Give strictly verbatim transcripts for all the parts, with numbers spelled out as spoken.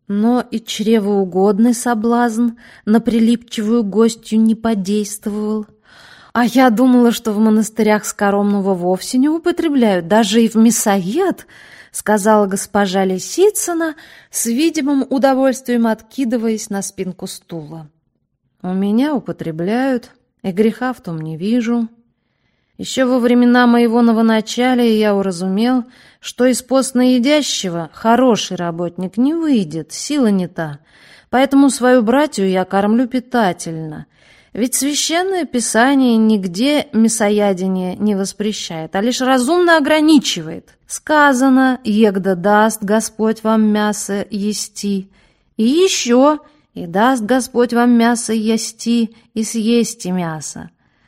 Но и чревоугодный соблазн на прилипчивую гостью не подействовал. А я думала, что в монастырях скоромного вовсе не употребляют, даже и в мясоед, сказала госпожа Лисицына, с видимым удовольствием откидываясь на спинку стула. У меня употребляют, и греха в том не вижу. Еще во времена моего новоначалия я уразумел, что из постноедящего хороший работник не выйдет, сила не та, поэтому свою братью я кормлю питательно. Ведь Священное Писание нигде мясоядение не воспрещает, а лишь разумно ограничивает. Сказано: «Егда даст Господь вам мясо ести». И еще: «И даст Господь вам мясо ести, и съести мясо».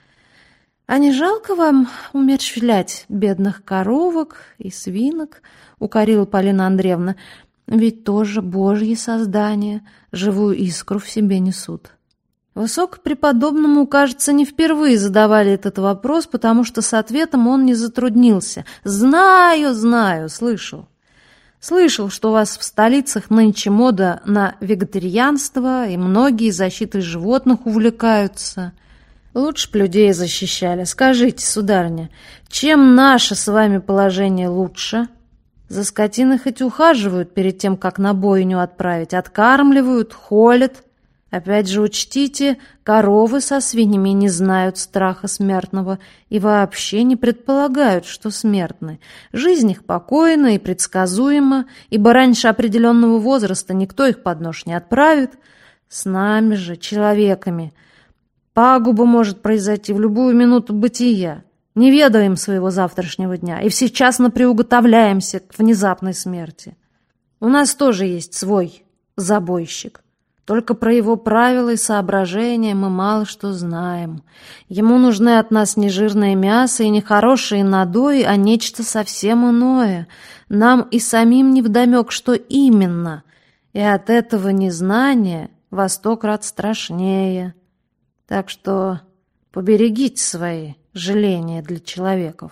«А не жалко вам умерщвлять бедных коровок и свинок?» — укорила Полина Андреевна. «Ведь тоже Божьи создания, живую искру в себе несут». Высокопреподобному, кажется, не впервые задавали этот вопрос, потому что с ответом он не затруднился. «Знаю, знаю, слышал. Слышал, что у вас в столицах нынче мода на вегетарианство, и многие защитой животных увлекаются». Лучше б людей защищали. Скажите, сударыня, чем наше с вами положение лучше? За скотиной хоть ухаживают перед тем, как на бойню отправить, откармливают, холят. Опять же учтите, коровы со свиньями не знают страха смертного и вообще не предполагают, что смертны. Жизнь их покойна и предсказуема, ибо раньше определенного возраста никто их под нож не отправит. С нами же, человеками, пагуба может произойти в любую минуту бытия. Не ведаем своего завтрашнего дня и всечасно приуготовляемся к внезапной смерти. У нас тоже есть свой забойщик. Только про его правила и соображения мы мало что знаем. Ему нужны от нас не жирное мясо и не хорошие надои, а нечто совсем иное. Нам и самим невдомек, что именно. И от этого незнания во сто крат страшнее. Так что поберегите свои жаления для человеков.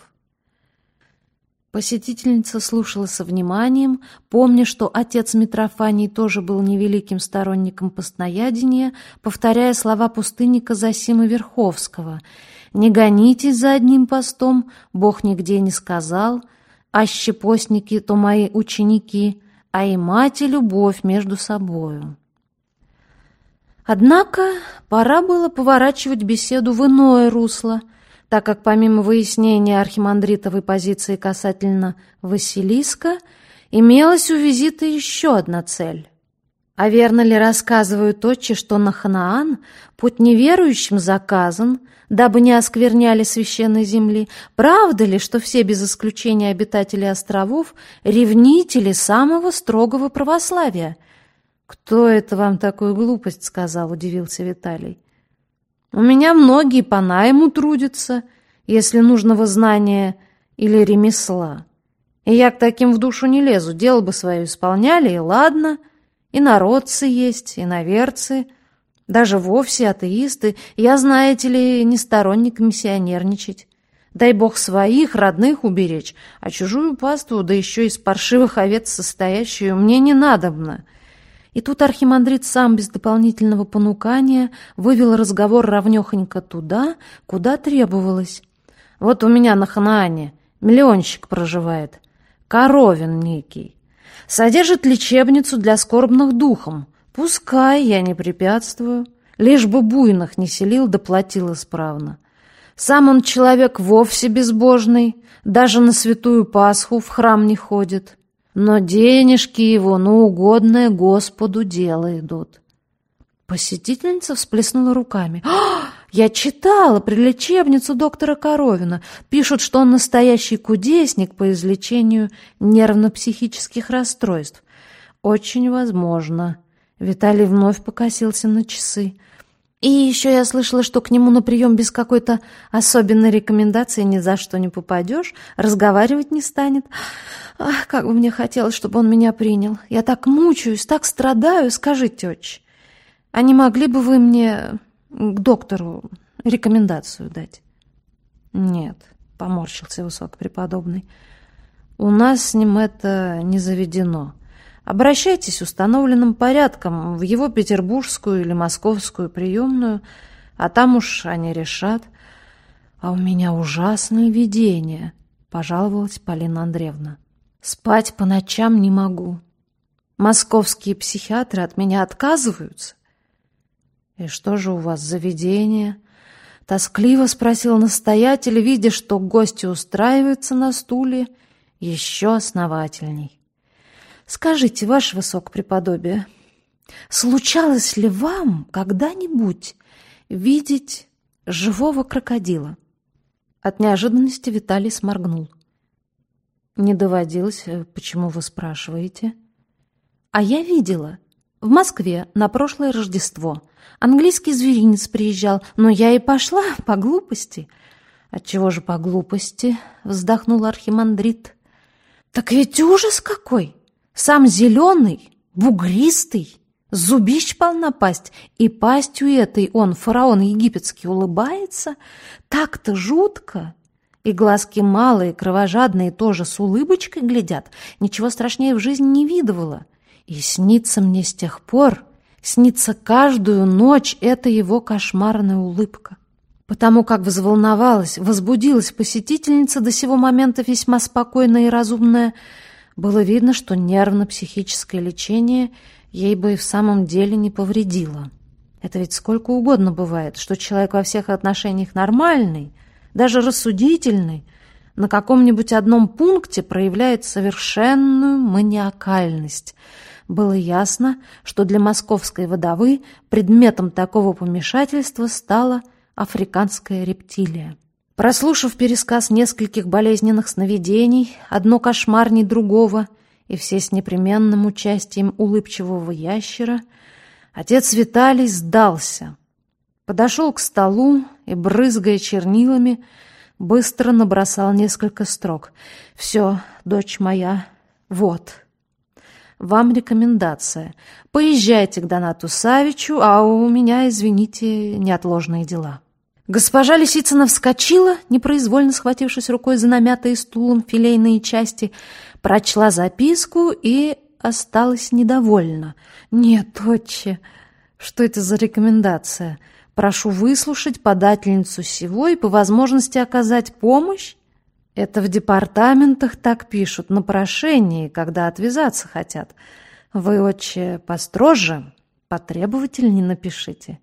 Посетительница слушала со вниманием, помня, что отец Митрофаний тоже был невеликим сторонником постноядения, повторяя слова пустынника Зосимы Верховского: «Не гонитесь за одним постом, Бог нигде не сказал, аще постники, то мои ученики, а и мать и любовь между собою». Однако пора было поворачивать беседу в иное русло, так как помимо выяснения архимандритовой позиции касательно Василиска, имелась у визита еще одна цель. А верно ли рассказывают отче, что на Ханаан путь неверующим заказан, дабы не оскверняли священной земли? Правда ли, что все без исключения обитатели островов ревнители самого строгого православия? «Кто это вам такую глупость сказал?» — удивился Виталий. «У меня многие по найму трудятся, если нужного знания или ремесла. И я к таким в душу не лезу, дело бы свое исполняли, и ладно. И народцы есть, и наверцы, даже вовсе атеисты. Я, знаете ли, не сторонник миссионерничать. Дай Бог своих, родных уберечь, а чужую паству, да еще из паршивых овец состоящую, мне не надобно». И тут архимандрит сам без дополнительного понукания вывел разговор ровнёхонько туда, куда требовалось. «Вот у меня на Ханаане миллионщик проживает, Коровин некий. Содержит лечебницу для скорбных духом. Пускай, я не препятствую, лишь бы буйных не селил да платил исправно. Сам он человек вовсе безбожный, даже на святую Пасху в храм не ходит. Но денежки его на угодное Господу дело идут». Посетительница всплеснула руками. «А, я читала про лечебницу доктора Коровина. Пишут, что он настоящий кудесник по излечению нервно-психических расстройств». «Очень возможно». Виталий вновь покосился на часы. «И еще я слышала, что к нему на прием без какой-то особенной рекомендации ни за что не попадешь, разговаривать не станет. Ах, как бы мне хотелось, чтобы он меня принял. Я так мучаюсь, так страдаю. Скажите, отче, а не могли бы вы мне к доктору рекомендацию дать?» «Нет», — поморщился высокопреподобный, — «у нас с ним это не заведено. Обращайтесь установленным порядком в его петербургскую или московскую приемную, а там уж они решат. А у меня ужасное видение, пожаловалась Полина Андреевна. Спать по ночам не могу. Московские психиатры от меня отказываются. И что же у вас за видение? Тоскливо спросил настоятель, видя, что гости устраиваются на стуле еще основательней. Скажите, ваше высокопреподобие, случалось ли вам когда-нибудь видеть живого крокодила? От неожиданности Виталий сморгнул. Не доводилось. Почему вы спрашиваете? А я видела. В Москве на прошлое Рождество английский зверинец приезжал, но я и пошла по глупости. Отчего же по глупости? Вздохнул архимандрит. Так ведь ужас какой! Сам зеленый, бугристый, зубищ полна пасть, и пастью этой он, фараон египетский, улыбается. Так-то жутко. И глазки малые, кровожадные, тоже с улыбочкой глядят. Ничего страшнее в жизни не видывала. И снится мне с тех пор, снится каждую ночь эта его кошмарная улыбка. Потому как взволновалась, возбудилась посетительница, до сего момента весьма спокойная и разумная, было видно, что нервно-психическое лечение ей бы и в самом деле не повредило. Это ведь сколько угодно бывает, что человек во всех отношениях нормальный, даже рассудительный, на каком-нибудь одном пункте проявляет совершенную маниакальность. Было ясно, что для московской вдовы предметом такого помешательства стала африканская рептилия. Прослушав пересказ нескольких болезненных сновидений, одно кошмарней другого, и все с непременным участием улыбчивого ящера, отец Виталий сдался. Подошел к столу и, брызгая чернилами, быстро набросал несколько строк. «Все, дочь моя, вот. Вам рекомендация. Поезжайте к Донату Савичу, а у меня, извините, неотложные дела». Госпожа Лисицына вскочила, непроизвольно схватившись рукой за намятые стулом филейные части, прочла записку и осталась недовольна. «Нет, отче, что это за рекомендация? Прошу выслушать подательницу сего и по возможности оказать помощь? Это в департаментах так пишут на прошении, когда отвязаться хотят. Вы, отче, построже, потребовательней напишите».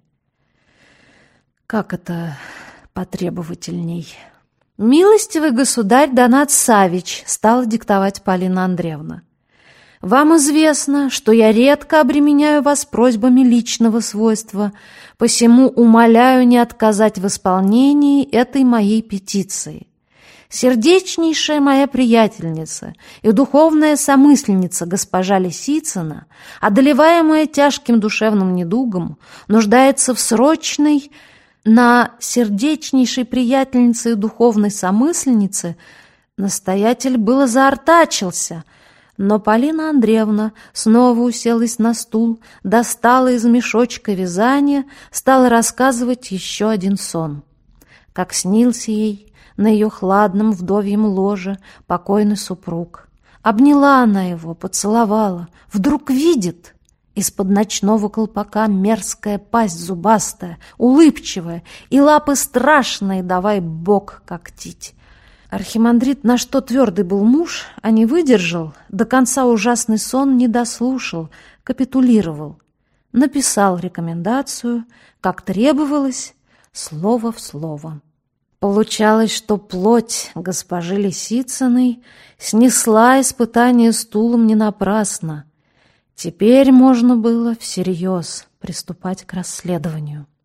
«Как это потребовательней?» «Милостивый государь Донат Савич», — стала диктовать Полина Андреевна. «Вам известно, что я редко обременяю вас просьбами личного свойства, посему умоляю не отказать в исполнении этой моей петиции. Сердечнейшая моя приятельница и духовная somысленница госпожа Лисицына, одолеваемая тяжким душевным недугом, нуждается в срочной... На сердечнейшей приятельнице и духовной somысленнице настоятель было заортачился, но Полина Андреевна снова уселась на стул, достала из мешочка вязание, стала рассказывать еще один сон. Как снился ей на ее хладном вдовьем ложе покойный супруг. Обняла она его, поцеловала, вдруг видит... Из-под ночного колпака мерзкая пасть зубастая, улыбчивая, и лапы страшные, давай бок когтить. Архимандрит, на что твердый был муж, а не выдержал, до конца ужасный сон не дослушал, капитулировал. Написал рекомендацию, как требовалось, слово в слово. Получалось, что плоть госпожи Лисицыной снесла испытание стулом не напрасно. Теперь можно было всерьез приступать к расследованию.